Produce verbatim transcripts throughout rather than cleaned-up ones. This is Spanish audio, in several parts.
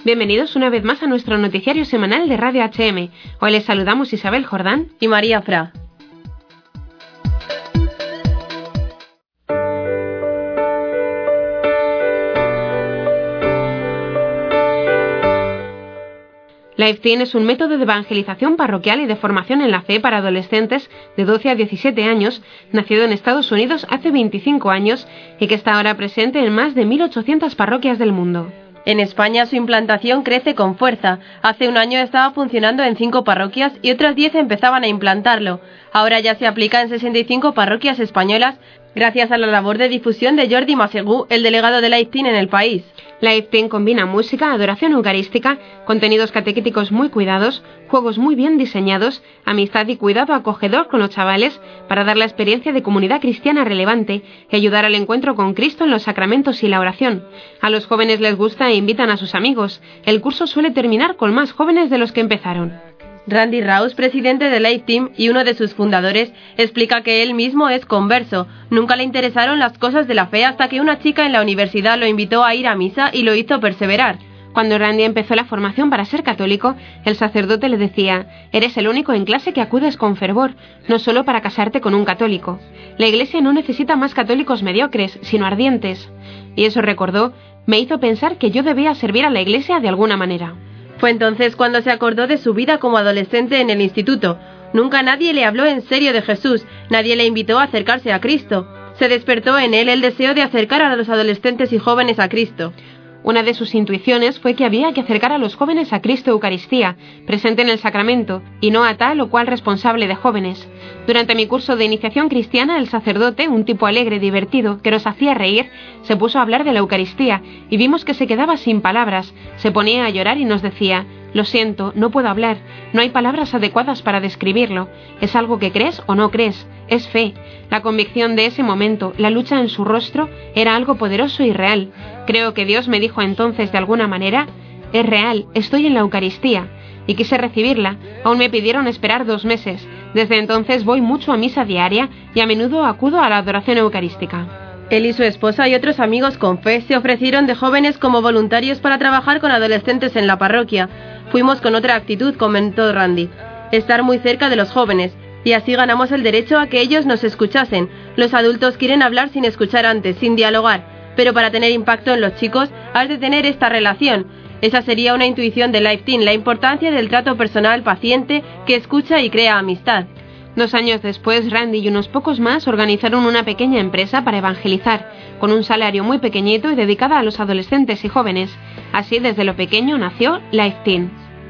Bienvenidos una vez más a nuestro noticiario semanal de Radio H M. Hoy les saludamos Isabel Jordán y María Fra. LifeTeen es un método de evangelización parroquial y de formación en la fe para adolescentes de doce a diecisiete años, nacido en Estados Unidos hace veinticinco años y que está ahora presente en más de mil ochocientas parroquias del mundo. En España su implantación crece con fuerza. Hace un año estaba funcionando en cinco parroquias y otras diez empezaban a implantarlo. Ahora ya se aplica en sesenta y cinco parroquias españolas gracias a la labor de difusión de Jordi Masegú, el delegado de LifeTeen en el país. LifeTeen combina música, adoración eucarística, contenidos catequéticos muy cuidados, juegos muy bien diseñados, amistad y cuidado acogedor con los chavales para dar la experiencia de comunidad cristiana relevante y ayudar al encuentro con Cristo en los sacramentos y la oración. A los jóvenes les gusta e invitan a sus amigos. El curso suele terminar con más jóvenes de los que empezaron. Randy Raus, presidente de LifeTeen y uno de sus fundadores, explica que él mismo es converso. Nunca le interesaron las cosas de la fe hasta que una chica en la universidad lo invitó a ir a misa y lo hizo perseverar. Cuando Randy empezó la formación para ser católico, el sacerdote le decía: «Eres el único en clase que acudes con fervor, no solo para casarte con un católico. La Iglesia no necesita más católicos mediocres, sino ardientes». Y eso, recordó, me hizo pensar que yo debía servir a la Iglesia de alguna manera. Fue entonces cuando se acordó de su vida como adolescente en el instituto. Nunca nadie le habló en serio de Jesús, nadie le invitó a acercarse a Cristo. Se despertó en él el deseo de acercar a los adolescentes y jóvenes a Cristo. Una de sus intuiciones fue que había que acercar a los jóvenes a Cristo Eucaristía, presente en el sacramento, y no a tal o cual responsable de jóvenes. Durante mi curso de iniciación cristiana, el sacerdote, un tipo alegre, divertido, que nos hacía reír, se puso a hablar de la Eucaristía, y vimos que se quedaba sin palabras, se ponía a llorar y nos decía: «Lo siento, no puedo hablar, no hay palabras adecuadas para describirlo, es algo que crees o no crees, es fe». La convicción de ese momento, la lucha en su rostro, era algo poderoso y real. Creo que Dios me dijo entonces de alguna manera: «Es real, estoy en la Eucaristía». Y quise recibirla. Aún me pidieron esperar dos meses. Desde entonces voy mucho a misa diaria y a menudo acudo a la adoración eucarística. Él y su esposa y otros amigos con fe se ofrecieron de jóvenes como voluntarios para trabajar con adolescentes en la parroquia. Fuimos con otra actitud, comentó Randy: estar muy cerca de los jóvenes, y así ganamos el derecho a que ellos nos escuchasen. Los adultos quieren hablar sin escuchar antes, sin dialogar, pero para tener impacto en los chicos has de tener esta relación. Esa sería una intuición de LifeTeen, la importancia del trato personal paciente que escucha y crea amistad. Dos años después, Randy y unos pocos más organizaron una pequeña empresa para evangelizar, con un salario muy pequeñito y dedicada a los adolescentes y jóvenes. Así, desde lo pequeño nació LifeTeen.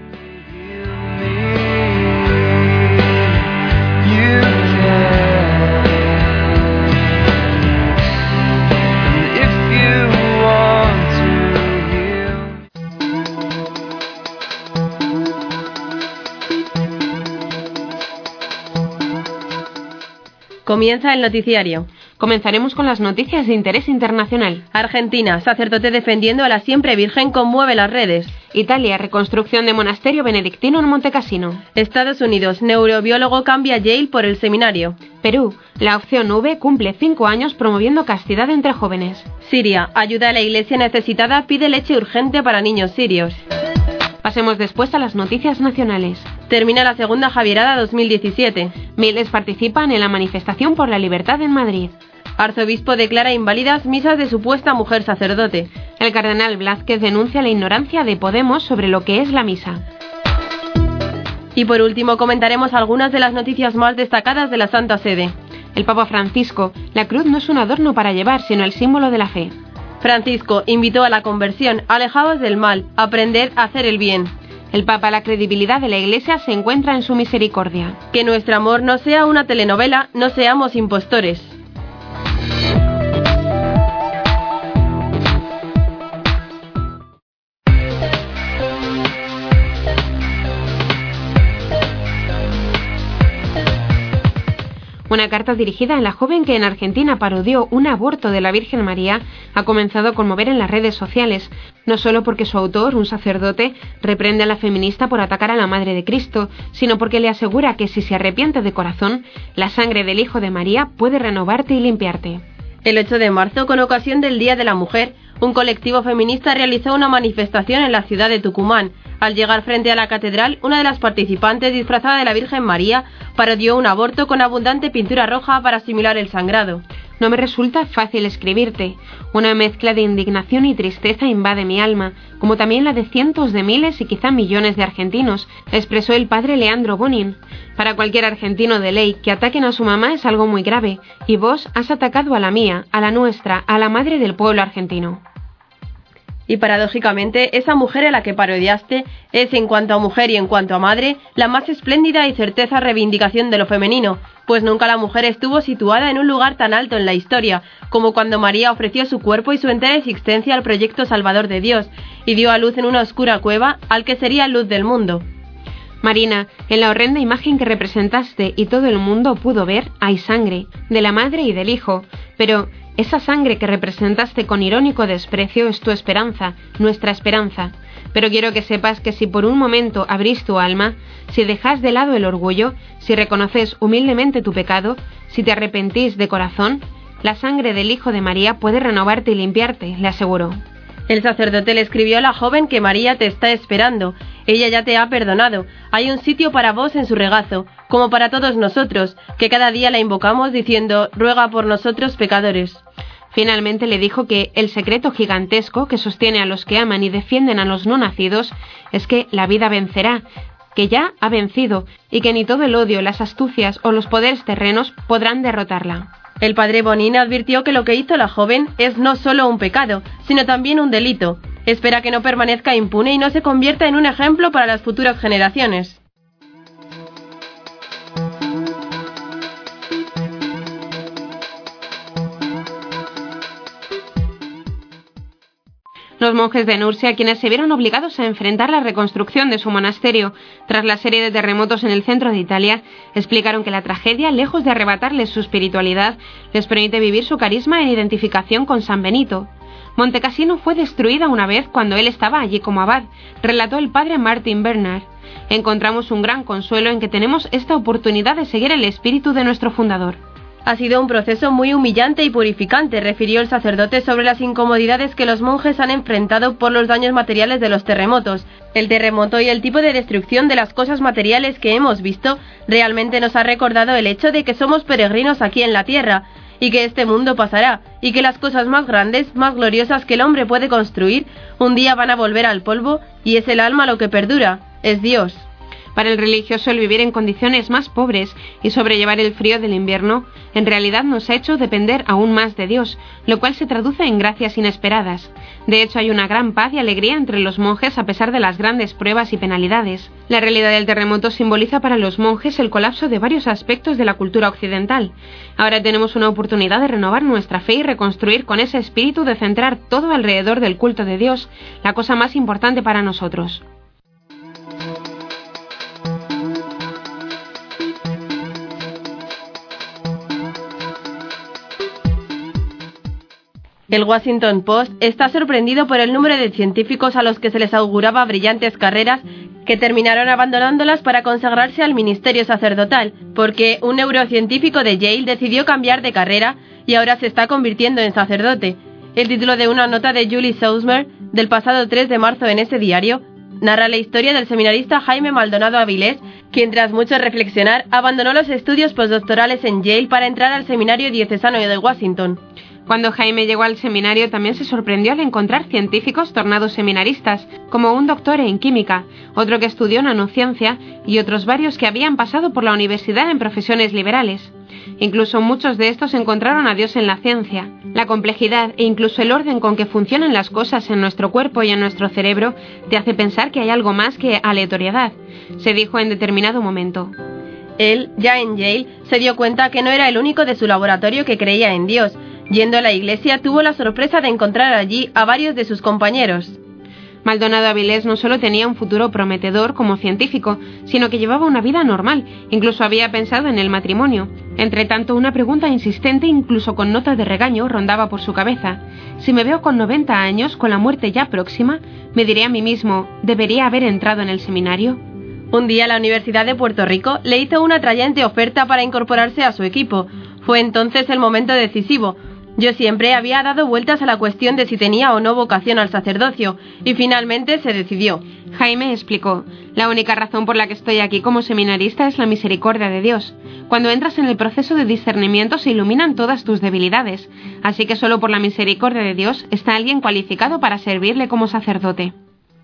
Comienza el noticiario. Comenzaremos con las noticias de interés internacional. Argentina, sacerdote defendiendo a la siempre virgen conmueve las redes. Italia, reconstrucción de monasterio benedictino en Montecassino. Estados Unidos, neurobiólogo cambia Yale por el seminario. Perú, la opción V cumple cinco años promoviendo castidad entre jóvenes. Siria, ayuda a la iglesia necesitada, pide leche urgente para niños sirios. Pasemos después a las noticias nacionales. Termina la segunda Javierada dos mil diecisiete. Miles participan en la manifestación por la libertad en Madrid. Arzobispo declara inválidas misas de supuesta mujer sacerdote. El cardenal Blázquez denuncia la ignorancia de Podemos sobre lo que es la misa. Y por último comentaremos algunas de las noticias más destacadas de la Santa Sede. El Papa Francisco: la cruz no es un adorno para llevar, sino el símbolo de la fe. Francisco invitó a la conversión: alejaos del mal, aprended a hacer el bien. El Papa: la credibilidad de la Iglesia se encuentra en su misericordia. Que nuestro amor no sea una telenovela, no seamos impostores. Una carta dirigida a la joven que en Argentina parodió un aborto de la Virgen María ha comenzado a conmover en las redes sociales, no solo porque su autor, un sacerdote, reprende a la feminista por atacar a la Madre de Cristo, sino porque le asegura que si se arrepiente de corazón, la sangre del Hijo de María puede renovarte y limpiarte. El ocho de marzo, con ocasión del Día de la Mujer, un colectivo feminista realizó una manifestación en la ciudad de Tucumán. Al llegar frente a la catedral, una de las participantes, disfrazada de la Virgen María, parodió un aborto con abundante pintura roja para simular el sangrado. No me resulta fácil escribirte. Una mezcla de indignación y tristeza invade mi alma, como también la de cientos de miles y quizá millones de argentinos, expresó el padre Leandro Bonin. Para cualquier argentino de ley, que ataquen a su mamá es algo muy grave, y vos has atacado a la mía, a la nuestra, a la madre del pueblo argentino. Y paradójicamente, esa mujer a la que parodiaste es, en cuanto a mujer y en cuanto a madre, la más espléndida y certeza reivindicación de lo femenino, pues nunca la mujer estuvo situada en un lugar tan alto en la historia, como cuando María ofreció su cuerpo y su entera existencia al proyecto salvador de Dios, y dio a luz en una oscura cueva al que sería luz del mundo. Marina, en la horrenda imagen que representaste y todo el mundo pudo ver, hay sangre, de la madre y del hijo, pero esa sangre que representaste con irónico desprecio es tu esperanza, nuestra esperanza. Pero quiero que sepas que si por un momento abrís tu alma, si dejas de lado el orgullo, si reconoces humildemente tu pecado, si te arrepentís de corazón, la sangre del Hijo de María puede renovarte y limpiarte, le aseguró. El sacerdote le escribió a la joven que María te está esperando. Ella ya te ha perdonado. Hay un sitio para vos en su regazo, como para todos nosotros, que cada día la invocamos diciendo, ruega por nosotros pecadores. Finalmente le dijo que el secreto gigantesco que sostiene a los que aman y defienden a los no nacidos es que la vida vencerá, que ya ha vencido y que ni todo el odio, las astucias o los poderes terrenos podrán derrotarla. El padre Bonin advirtió que lo que hizo la joven es no solo un pecado, sino también un delito. Espera que no permanezca impune y no se convierta en un ejemplo para las futuras generaciones. Los monjes de Nursia, quienes se vieron obligados a enfrentar la reconstrucción de su monasterio tras la serie de terremotos en el centro de Italia, explicaron que la tragedia, lejos de arrebatarles su espiritualidad, les permite vivir su carisma en identificación con San Benito. Montecassino fue destruida una vez cuando él estaba allí como abad, relató el padre Martin Bernard. Encontramos un gran consuelo en que tenemos esta oportunidad de seguir el espíritu de nuestro fundador. Ha sido un proceso muy humillante y purificante, refirió el sacerdote sobre las incomodidades que los monjes han enfrentado por los daños materiales de los terremotos. El terremoto y el tipo de destrucción de las cosas materiales que hemos visto realmente nos ha recordado el hecho de que somos peregrinos aquí en la tierra, y que este mundo pasará, y que las cosas más grandes, más gloriosas que el hombre puede construir, un día van a volver al polvo, y es el alma lo que perdura, es Dios. Para el religioso, el vivir en condiciones más pobres y sobrellevar el frío del invierno, en realidad nos ha hecho depender aún más de Dios, lo cual se traduce en gracias inesperadas. De hecho, hay una gran paz y alegría entre los monjes a pesar de las grandes pruebas y penalidades. La realidad del terremoto simboliza para los monjes el colapso de varios aspectos de la cultura occidental. Ahora tenemos una oportunidad de renovar nuestra fe y reconstruir con ese espíritu de centrar todo alrededor del culto de Dios, la cosa más importante para nosotros. El Washington Post está sorprendido por el número de científicos a los que se les auguraba brillantes carreras que terminaron abandonándolas para consagrarse al ministerio sacerdotal, porque un neurocientífico de Yale decidió cambiar de carrera y ahora se está convirtiendo en sacerdote. El título de una nota de Julie Sausmer del pasado tres de marzo en ese diario narra la historia del seminarista Jaime Maldonado Avilés, quien tras mucho reflexionar abandonó los estudios postdoctorales en Yale para entrar al seminario diocesano de Washington. Cuando Jaime llegó al seminario también se sorprendió al encontrar científicos tornados seminaristas, como un doctor en química, otro que estudió nanociencia y otros varios que habían pasado por la universidad en profesiones liberales. Incluso muchos de estos encontraron a Dios en la ciencia. La complejidad e incluso el orden con que funcionan las cosas en nuestro cuerpo y en nuestro cerebro te hace pensar que hay algo más que aleatoriedad, se dijo en determinado momento. Él, ya en Yale, se dio cuenta que no era el único de su laboratorio que creía en Dios. Yendo a la iglesia, tuvo la sorpresa de encontrar allí a varios de sus compañeros. Maldonado Avilés no solo tenía un futuro prometedor como científico, sino que llevaba una vida normal, incluso había pensado en el matrimonio. Entretanto, una pregunta insistente, incluso con nota de regaño, rondaba por su cabeza. Si me veo con noventa años, con la muerte ya próxima, me diré a mí mismo, ¿debería haber entrado en el seminario? Un día la Universidad de Puerto Rico le hizo una atrayente oferta para incorporarse a su equipo. Fue entonces el momento decisivo. Yo siempre había dado vueltas a la cuestión de si tenía o no vocación al sacerdocio, y finalmente se decidió. Jaime explicó: la única razón por la que estoy aquí como seminarista es la misericordia de Dios. Cuando entras en el proceso de discernimiento se iluminan todas tus debilidades, así que solo por la misericordia de Dios está alguien cualificado para servirle como sacerdote.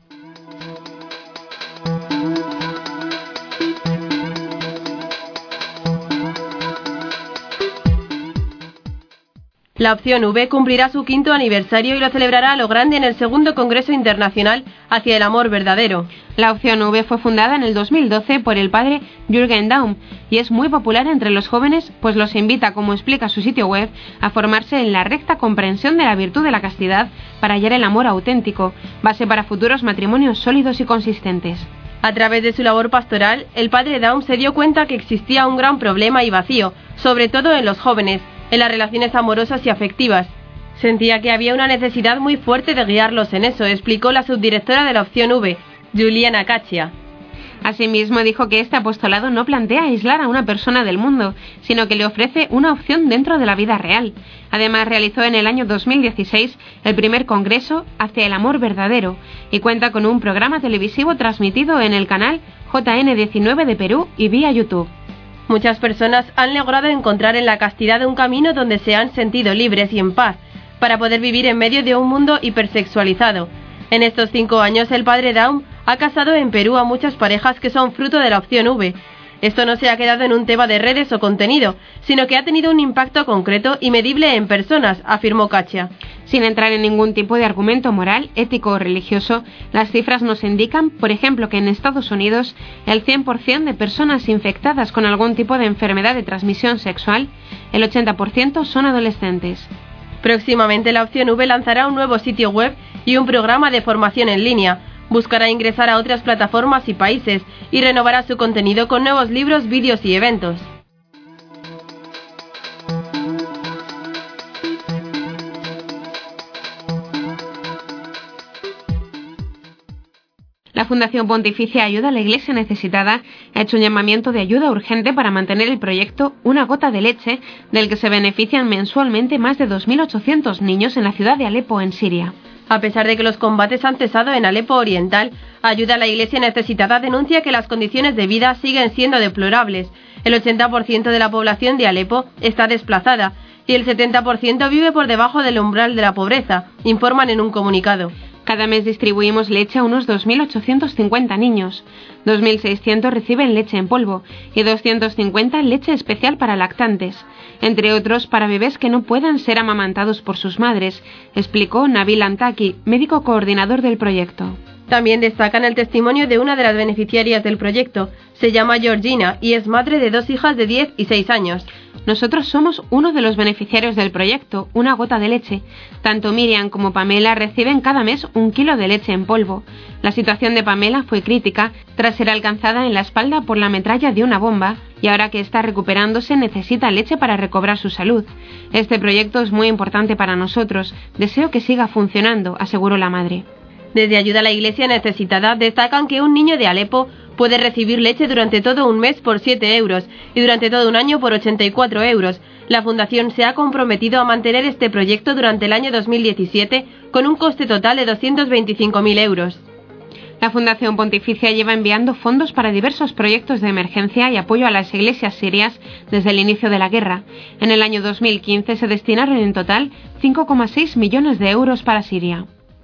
La opción V cumplirá su quinto aniversario y lo celebrará a lo grande en el segundo Congreso Internacional hacia el Amor Verdadero. La opción V fue fundada en el dos mil doce por el padre Jürgen Daum y es muy popular entre los jóvenes, pues los invita, como explica su sitio web, a formarse en la recta comprensión de la virtud de la castidad para hallar el amor auténtico, base para futuros matrimonios sólidos y consistentes. A través de su labor pastoral, el padre Daum se dio cuenta que existía un gran problema y vacío, sobre todo en los jóvenes, en las relaciones amorosas y afectivas. Sentía que había una necesidad muy fuerte de guiarlos en eso, explicó la subdirectora de la opción V, Juliana Caccia. Asimismo, dijo que este apostolado no plantea aislar a una persona del mundo, sino que le ofrece una opción dentro de la vida real. Además, realizó en el año dos mil dieciséis el primer congreso hacia el amor verdadero y cuenta con un programa televisivo transmitido en el canal J N diecinueve de Perú y vía YouTube. Muchas personas han logrado encontrar en la castidad un camino donde se han sentido libres y en paz, para poder vivir en medio de un mundo hipersexualizado. En estos cinco años, el padre Daum ha casado en Perú a muchas parejas que son fruto de la opción V. Esto no se ha quedado en un tema de redes o contenido, sino que ha tenido un impacto concreto y medible en personas, afirmó Caccia. Sin entrar en ningún tipo de argumento moral, ético o religioso, las cifras nos indican, por ejemplo, que en Estados Unidos el cien por ciento de personas infectadas con algún tipo de enfermedad de transmisión sexual, el ochenta por ciento son adolescentes. Próximamente la opción V lanzará un nuevo sitio web y un programa de formación en línea. Buscará ingresar a otras plataformas y países y renovará su contenido con nuevos libros, vídeos y eventos. La Fundación Pontificia Ayuda a la Iglesia Necesitada ha hecho un llamamiento de ayuda urgente para mantener el proyecto Una Gota de Leche, del que se benefician mensualmente más de dos mil ochocientos niños en la ciudad de Alepo, en Siria. A pesar de que los combates han cesado en Alepo Oriental, Ayuda a la Iglesia Necesitada denuncia que las condiciones de vida siguen siendo deplorables. El ochenta por ciento de la población de Alepo está desplazada y el setenta por ciento vive por debajo del umbral de la pobreza, informan en un comunicado. Cada mes distribuimos leche a unos dos mil ochocientos cincuenta niños. dos mil seiscientos reciben leche en polvo y doscientos cincuenta leche especial para lactantes, entre otros para bebés que no puedan ser amamantados por sus madres, explicó Nabil Antaki, médico coordinador del proyecto. También destacan el testimonio de una de las beneficiarias del proyecto. Se llama Georgina y es madre de dos hijas de diez y seis años. Nosotros somos uno de los beneficiarios del proyecto Una Gota de Leche. Tanto Miriam como Pamela reciben cada mes un kilo de leche en polvo. La situación de Pamela fue crítica tras ser alcanzada en la espalda por la metralla de una bomba y ahora que está recuperándose necesita leche para recobrar su salud. Este proyecto es muy importante para nosotros. Deseo que siga funcionando, aseguró la madre. Desde Ayuda a la Iglesia Necesitada destacan que un niño de Alepo puede recibir leche durante todo un mes por siete euros y durante todo un año por ochenta y cuatro euros. La Fundación se ha comprometido a mantener este proyecto durante el año dos mil diecisiete con un coste total de doscientos veinticinco mil euros. La Fundación Pontificia lleva enviando fondos para diversos proyectos de emergencia y apoyo a las iglesias sirias desde el inicio de la guerra. En el año dos mil quince se destinaron en total cinco coma seis millones de euros para Siria.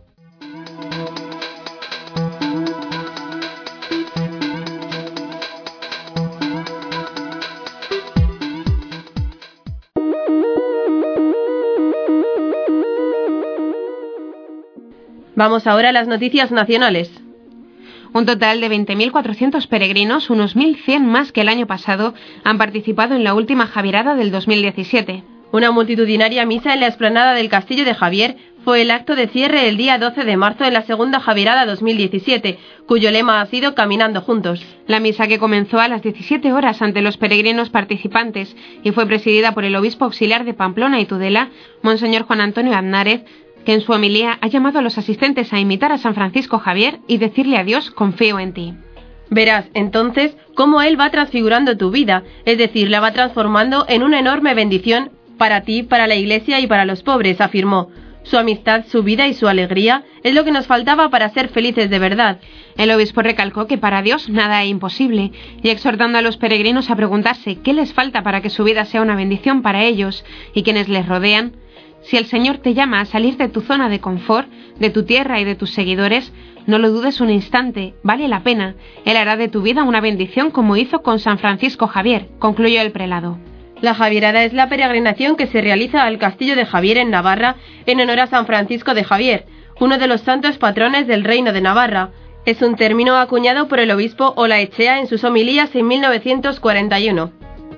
Vamos ahora a las noticias nacionales. Un total de veinte mil cuatrocientos peregrinos, unos mil cien más que el año pasado, han participado en la última Javierada del dos mil diecisiete. Una multitudinaria misa en la explanada del Castillo de Javier fue el acto de cierre el día doce de marzo en la segunda Javierada dos mil diecisiete, cuyo lema ha sido Caminando Juntos. La misa, que comenzó a las diecisiete horas ante los peregrinos participantes y fue presidida por el obispo auxiliar de Pamplona y Tudela, Monseñor Juan Antonio Aznárez, que en su homilía ha llamado a los asistentes a imitar a San Francisco Javier y decirle a Dios: confío en ti. Verás, entonces, cómo Él va transfigurando tu vida, es decir, la va transformando en una enorme bendición para ti, para la Iglesia y para los pobres, afirmó. Su amistad, su vida y su alegría es lo que nos faltaba para ser felices de verdad. El obispo recalcó que para Dios nada es imposible, y exhortando a los peregrinos a preguntarse qué les falta para que su vida sea una bendición para ellos y quienes les rodean. Si el Señor te llama a salir de tu zona de confort, de tu tierra y de tus seguidores, no lo dudes un instante, vale la pena. Él hará de tu vida una bendición como hizo con San Francisco Javier, concluyó el prelado. La Javierada es la peregrinación que se realiza al Castillo de Javier en Navarra en honor a San Francisco de Javier, uno de los santos patrones del Reino de Navarra. Es un término acuñado por el obispo Olaechea en sus homilías en mil novecientos cuarenta y uno.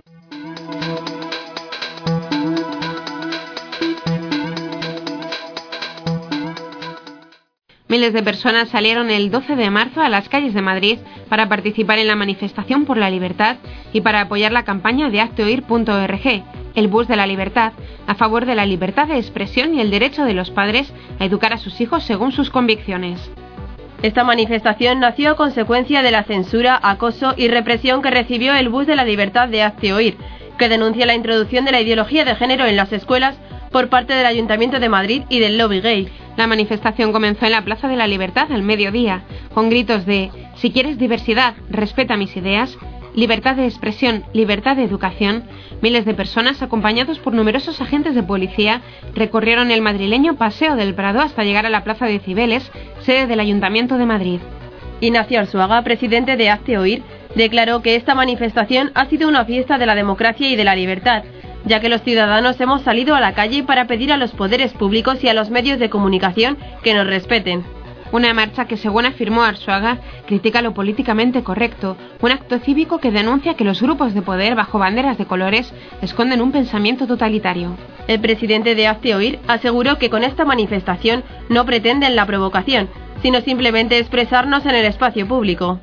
Miles de personas salieron el doce de marzo a las calles de Madrid para participar en la manifestación por la libertad y para apoyar la campaña de hazte oír punto org, el bus de la libertad, a favor de la libertad de expresión y el derecho de los padres a educar a sus hijos según sus convicciones. Esta manifestación nació a consecuencia de la censura, acoso y represión que recibió el bus de la libertad de Hazte Oír, que denuncia la introducción de la ideología de género en las escuelas por parte del Ayuntamiento de Madrid y del lobby gay. La manifestación comenzó en la Plaza de la Libertad al mediodía, con gritos de «Si quieres diversidad, respeta mis ideas», libertad de expresión, libertad de educación. Miles de personas, acompañados por numerosos agentes de policía, recorrieron el madrileño Paseo del Prado hasta llegar a la Plaza de Cibeles, sede del Ayuntamiento de Madrid. Ignacio Arzuaga, presidente de Hazte Oír, declaró que esta manifestación ha sido una fiesta de la democracia y de la libertad, ya que los ciudadanos hemos salido a la calle para pedir a los poderes públicos y a los medios de comunicación que nos respeten. Una marcha que, según afirmó Arzuaga, critica lo políticamente correcto, un acto cívico que denuncia que los grupos de poder bajo banderas de colores esconden un pensamiento totalitario. El presidente de Hazte Oír aseguró que con esta manifestación no pretenden la provocación, sino simplemente expresarnos en el espacio público.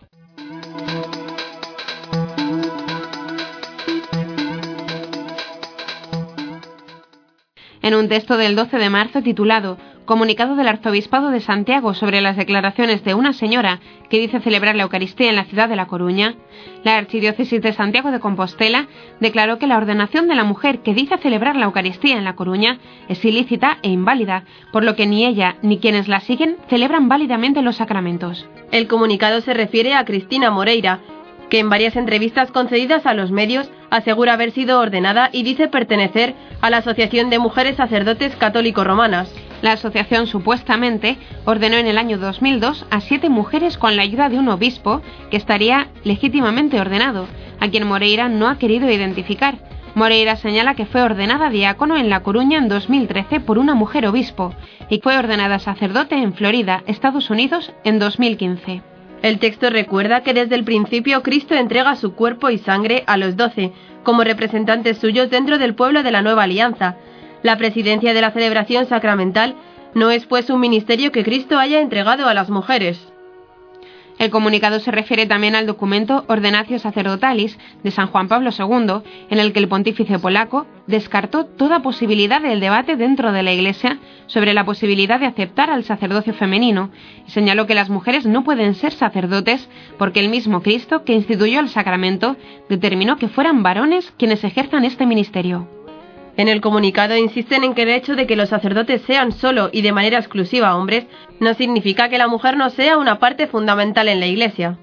En un texto del doce de marzo titulado «Comunicado del Arzobispado de Santiago sobre las declaraciones de una señora que dice celebrar la Eucaristía en la ciudad de La Coruña», la Archidiócesis de Santiago de Compostela declaró que la ordenación de la mujer que dice celebrar la Eucaristía en La Coruña es ilícita e inválida, por lo que ni ella ni quienes la siguen celebran válidamente los sacramentos. El comunicado se refiere a Cristina Moreira, que en varias entrevistas concedidas a los medios asegura haber sido ordenada y dice pertenecer a la Asociación de Mujeres Sacerdotes Católico-Romanas. La asociación supuestamente ordenó en el año dos mil dos a siete mujeres con la ayuda de un obispo que estaría legítimamente ordenado, a quien Moreira no ha querido identificar. Moreira señala que fue ordenada diácono en La Coruña en dos mil trece por una mujer obispo y fue ordenada sacerdote en Florida, Estados Unidos, en dos mil quince. El texto recuerda que desde el principio Cristo entrega su cuerpo y sangre a los doce, como representantes suyos dentro del pueblo de la Nueva Alianza. La presidencia de la celebración sacramental no es pues un ministerio que Cristo haya entregado a las mujeres. El comunicado se refiere también al documento Ordenatio Sacerdotalis de San Juan Pablo segundo, en el que el pontífice polaco descartó toda posibilidad del debate dentro de la Iglesia sobre la posibilidad de aceptar al sacerdocio femenino y señaló que las mujeres no pueden ser sacerdotes porque el mismo Cristo, que instituyó el sacramento, determinó que fueran varones quienes ejerzan este ministerio. En el comunicado insisten en que el hecho de que los sacerdotes sean solo y de manera exclusiva hombres no significa que la mujer no sea una parte fundamental en la Iglesia.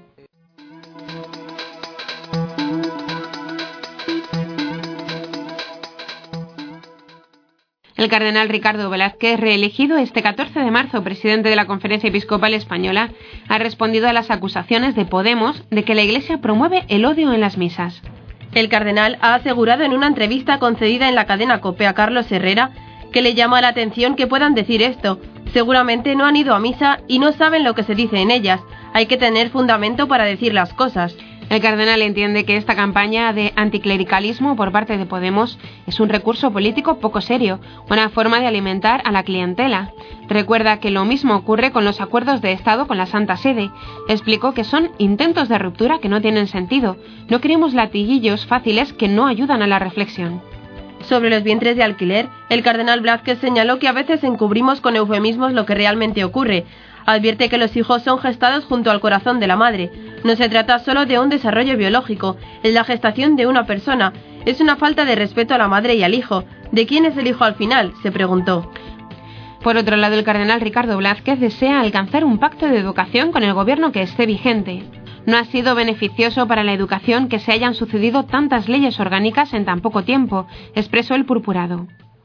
El cardenal Ricardo Velázquez, reelegido este catorce de marzo presidente de la Conferencia Episcopal Española, ha respondido a las acusaciones de Podemos de que la Iglesia promueve el odio en las misas. El cardenal ha asegurado en una entrevista concedida en la cadena COPE a Carlos Herrera que le llama la atención que puedan decir esto. Seguramente no han ido a misa y no saben lo que se dice en ellas. Hay que tener fundamento para decir las cosas. El cardenal entiende que esta campaña de anticlericalismo por parte de Podemos es un recurso político poco serio, una forma de alimentar a la clientela. Recuerda que lo mismo ocurre con los acuerdos de Estado con la Santa Sede. Explicó que son intentos de ruptura que no tienen sentido. No queremos latiguillos fáciles que no ayudan a la reflexión. Sobre los vientres de alquiler, el cardenal Blázquez señaló que a veces encubrimos con eufemismos lo que realmente ocurre. Advierte que los hijos son gestados junto al corazón de la madre. No se trata solo de un desarrollo biológico, es la gestación de una persona. Es una falta de respeto a la madre y al hijo. ¿De quién es el hijo al final?, se preguntó. Por otro lado, el cardenal Ricardo Blázquez desea alcanzar un pacto de educación con el gobierno que esté vigente. No ha sido beneficioso para la educación que se hayan sucedido tantas leyes orgánicas en tan poco tiempo, expresó el purpurado.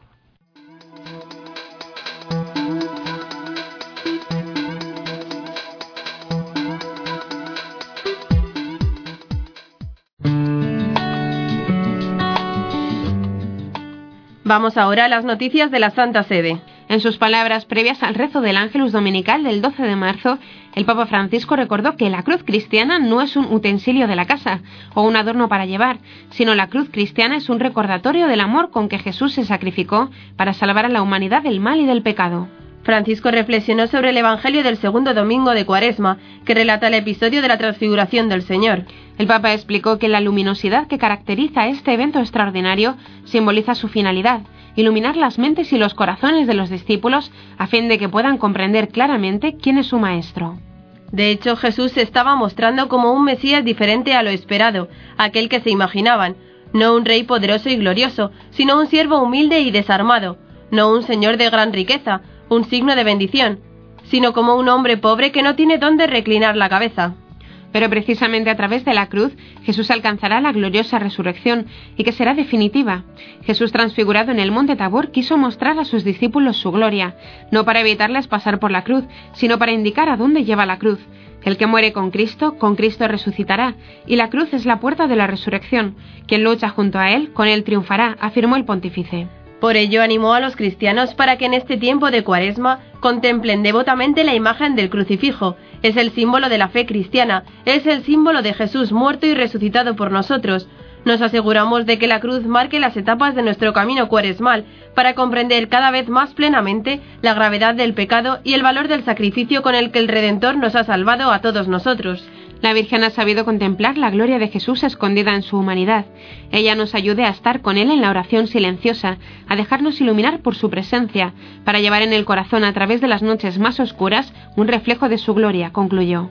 Vamos ahora a las noticias de la Santa Sede. En sus palabras previas al rezo del Ángelus Dominical del doce de marzo, el Papa Francisco recordó que la cruz cristiana no es un utensilio de la casa o un adorno para llevar, sino la cruz cristiana es un recordatorio del amor con que Jesús se sacrificó para salvar a la humanidad del mal y del pecado. Francisco reflexionó sobre el Evangelio del segundo domingo de Cuaresma, que relata el episodio de la transfiguración del Señor. El Papa explicó que la luminosidad que caracteriza este evento extraordinario simboliza su finalidad, iluminar las mentes y los corazones de los discípulos a fin de que puedan comprender claramente quién es su Maestro. De hecho, Jesús se estaba mostrando como un Mesías diferente a lo esperado, aquel que se imaginaban, no un rey poderoso y glorioso, sino un siervo humilde y desarmado, no un señor de gran riqueza, un signo de bendición, sino como un hombre pobre que no tiene dónde reclinar la cabeza. Pero precisamente a través de la cruz, Jesús alcanzará la gloriosa resurrección y que será definitiva. Jesús transfigurado en el monte Tabor quiso mostrar a sus discípulos su gloria, no para evitarles pasar por la cruz, sino para indicar a dónde lleva la cruz. El que muere con Cristo, con Cristo resucitará, y la cruz es la puerta de la resurrección. Quien lucha junto a él, con él triunfará, afirmó el pontífice. Por ello animó a los cristianos para que en este tiempo de Cuaresma contemplen devotamente la imagen del crucifijo. Es el símbolo de la fe cristiana, es el símbolo de Jesús muerto y resucitado por nosotros. Nos aseguramos de que la cruz marque las etapas de nuestro camino cuaresmal para comprender cada vez más plenamente la gravedad del pecado y el valor del sacrificio con el que el Redentor nos ha salvado a todos nosotros. La Virgen ha sabido contemplar la gloria de Jesús escondida en su humanidad. Ella nos ayude a estar con Él en la oración silenciosa, a dejarnos iluminar por su presencia, para llevar en el corazón a través de las noches más oscuras un reflejo de su gloria, concluyó.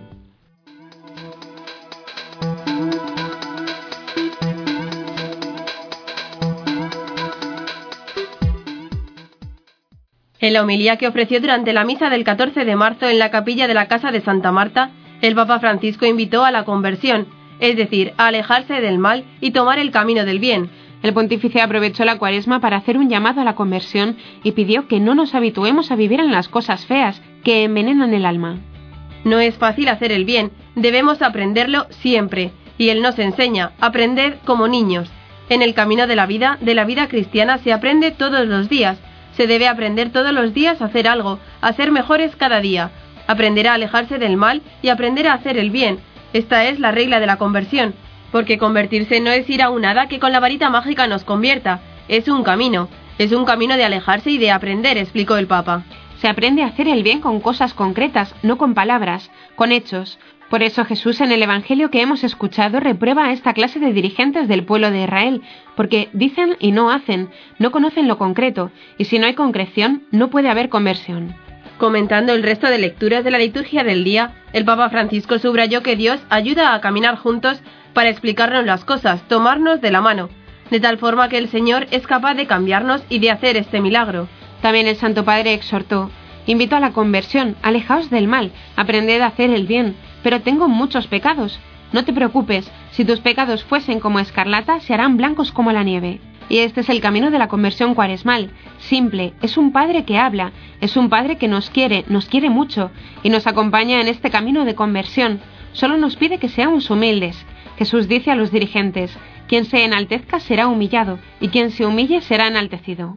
En la homilía que ofreció durante la misa del catorce de marzo en la capilla de la Casa de Santa Marta, el Papa Francisco invitó a la conversión, es decir, a alejarse del mal y tomar el camino del bien. El pontífice aprovechó la Cuaresma para hacer un llamado a la conversión y pidió que no nos habituemos a vivir en las cosas feas que envenenan el alma. No es fácil hacer el bien, debemos aprenderlo siempre, y Él nos enseña, aprended como niños. En el camino de la vida, de la vida cristiana, se aprende todos los días. Se debe aprender todos los días a hacer algo, a ser mejores cada día, aprender a alejarse del mal y aprender a hacer el bien. Esta es la regla de la conversión, porque convertirse no es ir a un hada que con la varita mágica nos convierta, es un camino, es un camino de alejarse y de aprender, explicó el Papa. Se aprende a hacer el bien con cosas concretas, no con palabras, con hechos. Por eso Jesús en el Evangelio que hemos escuchado reprueba a esta clase de dirigentes del pueblo de Israel, porque dicen y no hacen, no conocen lo concreto, y si no hay concreción, no puede haber conversión. Comentando el resto de lecturas de la liturgia del día, el Papa Francisco subrayó que Dios ayuda a caminar juntos para explicarnos las cosas, tomarnos de la mano, de tal forma que el Señor es capaz de cambiarnos y de hacer este milagro. También el Santo Padre exhortó: invito a la conversión, alejaos del mal, aprended a hacer el bien, pero tengo muchos pecados. No te preocupes, si tus pecados fuesen como escarlata, se harán blancos como la nieve. Y este es el camino de la conversión cuaresmal, simple, es un Padre que habla, es un Padre que nos quiere, nos quiere mucho, y nos acompaña en este camino de conversión. Solo nos pide que seamos humildes. Jesús dice a los dirigentes: quien se enaltezca será humillado, y quien se humille será enaltecido.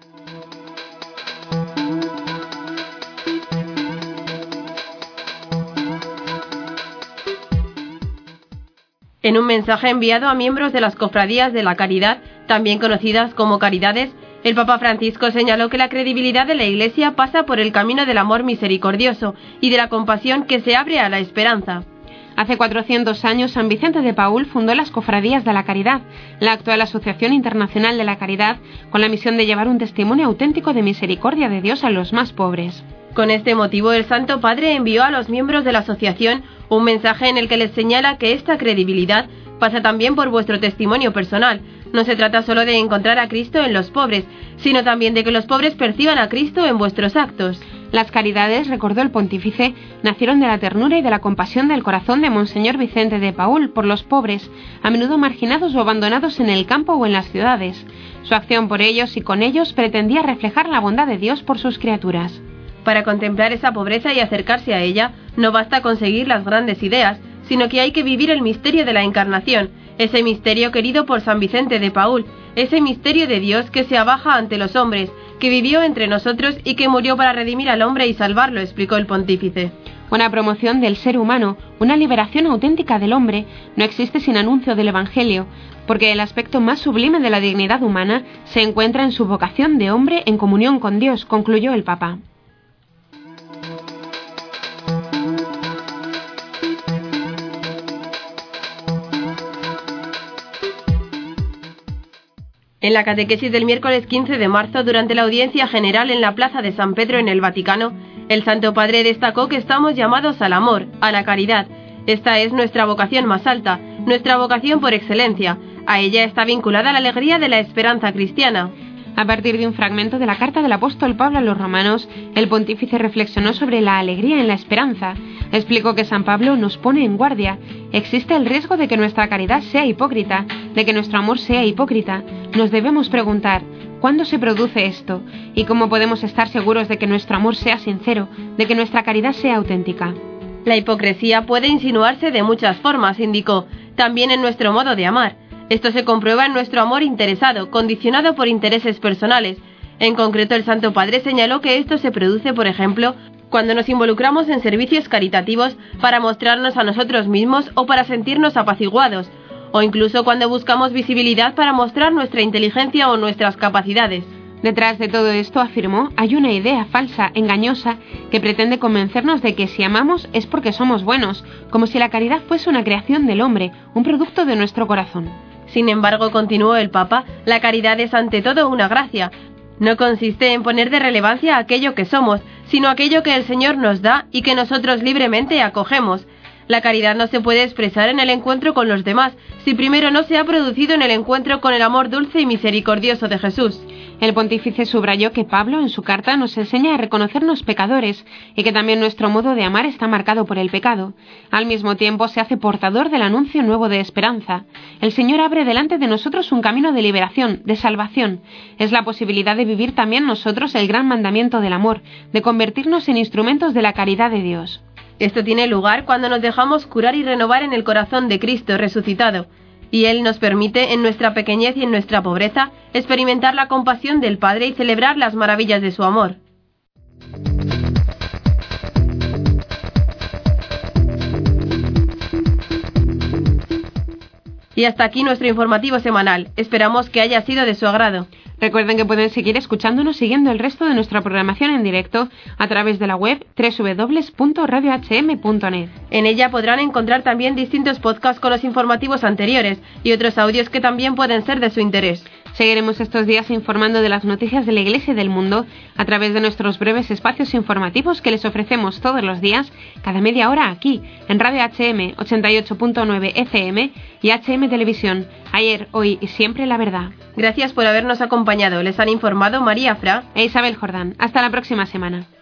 En un mensaje enviado a miembros de las cofradías de la caridad, también conocidas como caridades, el Papa Francisco señaló que la credibilidad de la Iglesia pasa por el camino del amor misericordioso y de la compasión que se abre a la esperanza. Hace cuatrocientos años, San Vicente de Paúl fundó las Cofradías de la Caridad, la actual Asociación Internacional de la Caridad, con la misión de llevar un testimonio auténtico de misericordia de Dios a los más pobres. Con este motivo, el Santo Padre envió a los miembros de la asociación un mensaje en el que les señala que esta credibilidad pasa también por vuestro testimonio personal. No se trata solo de encontrar a Cristo en los pobres, sino también de que los pobres perciban a Cristo en vuestros actos. Las caridades, recordó el pontífice, nacieron de la ternura y de la compasión del corazón de Monseñor Vicente de Paúl por los pobres, a menudo marginados o abandonados en el campo o en las ciudades. Su acción por ellos y con ellos pretendía reflejar la bondad de Dios por sus criaturas. Para contemplar esa pobreza y acercarse a ella, no basta conseguir las grandes ideas, sino que hay que vivir el misterio de la Encarnación, ese misterio querido por San Vicente de Paúl, ese misterio de Dios que se abaja ante los hombres, que vivió entre nosotros y que murió para redimir al hombre y salvarlo, explicó el pontífice. Una promoción del ser humano, una liberación auténtica del hombre, no existe sin anuncio del Evangelio, porque el aspecto más sublime de la dignidad humana se encuentra en su vocación de hombre en comunión con Dios, concluyó el Papa. En la catequesis del miércoles quince de marzo, durante la audiencia general en la Plaza de San Pedro en el Vaticano, el Santo Padre destacó que estamos llamados al amor, a la caridad. Esta es nuestra vocación más alta, nuestra vocación por excelencia. A ella está vinculada la alegría de la esperanza cristiana. A partir de un fragmento de la carta del apóstol Pablo a los romanos, el pontífice reflexionó sobre la alegría en la esperanza. Explicó que San Pablo nos pone en guardia. Existe el riesgo de que nuestra caridad sea hipócrita, de que nuestro amor sea hipócrita. Nos debemos preguntar, ¿cuándo se produce esto? ¿Y cómo podemos estar seguros de que nuestro amor sea sincero, de que nuestra caridad sea auténtica? La hipocresía puede insinuarse de muchas formas, indicó, también en nuestro modo de amar. Esto se comprueba en nuestro amor interesado, condicionado por intereses personales. En concreto, el Santo Padre señaló que esto se produce, por ejemplo, cuando nos involucramos en servicios caritativos para mostrarnos a nosotros mismos o para sentirnos apaciguados, o incluso cuando buscamos visibilidad para mostrar nuestra inteligencia o nuestras capacidades. Detrás de todo esto, afirmó, hay una idea falsa, engañosa, que pretende convencernos de que si amamos es porque somos buenos, como si la caridad fuese una creación del hombre, un producto de nuestro corazón. Sin embargo, continuó el Papa, la caridad es ante todo una gracia. No consiste en poner de relevancia aquello que somos, sino aquello que el Señor nos da y que nosotros libremente acogemos. La caridad no se puede expresar en el encuentro con los demás, si primero no se ha producido en el encuentro con el amor dulce y misericordioso de Jesús. El pontífice subrayó que Pablo, en su carta, nos enseña a reconocernos pecadores y que también nuestro modo de amar está marcado por el pecado. Al mismo tiempo, se hace portador del anuncio nuevo de esperanza. El Señor abre delante de nosotros un camino de liberación, de salvación. Es la posibilidad de vivir también nosotros el gran mandamiento del amor, de convertirnos en instrumentos de la caridad de Dios. Esto tiene lugar cuando nos dejamos curar y renovar en el corazón de Cristo resucitado, y Él nos permite, en nuestra pequeñez y en nuestra pobreza, experimentar la compasión del Padre y celebrar las maravillas de su amor. Y hasta aquí nuestro informativo semanal. Esperamos que haya sido de su agrado. Recuerden que pueden seguir escuchándonos siguiendo el resto de nuestra programación en directo a través de la web doble u doble u doble u punto radio h m punto net. En ella podrán encontrar también distintos podcasts con los informativos anteriores y otros audios que también pueden ser de su interés. Seguiremos estos días informando de las noticias de la Iglesia y del mundo a través de nuestros breves espacios informativos que les ofrecemos todos los días, cada media hora aquí, en Radio H M ochenta y ocho punto nueve F M y H M Televisión. Ayer, hoy y siempre la verdad. Gracias por habernos acompañado. Les han informado María Fra e Isabel Jordán. Hasta la próxima semana.